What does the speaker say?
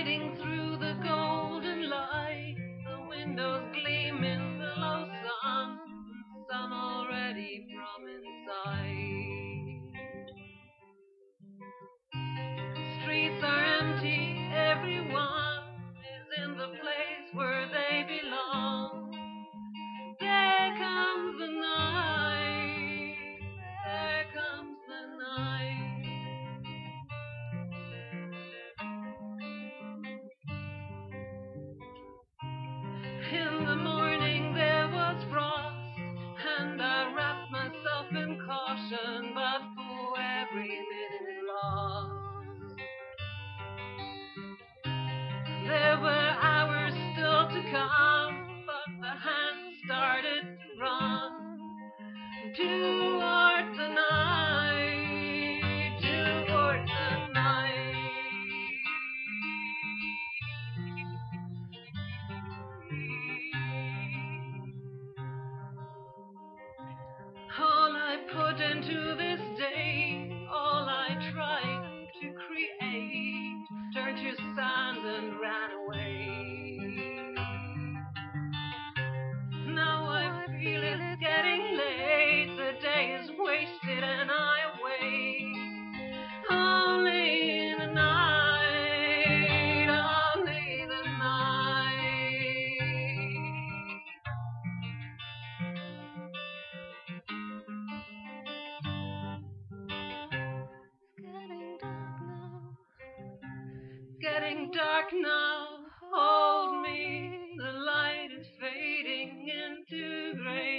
fading through the golden light, the windows gleam in the low sun, sun already from inside. Streets are empty, everyone is in the place where they belong. There comes the night, there comes the night. In the morning there was frost, and I wrapped myself in caution, but for every minute lost. There were hours still to come, but the hands started to run towards the night, towards the night. All I put into this day, all I tried to create, turned to sand and ran away. Now I feel it's getting late, the day is wasted and I wait. Only the night, only the night. Getting dark now, hold me, the light is fading into gray.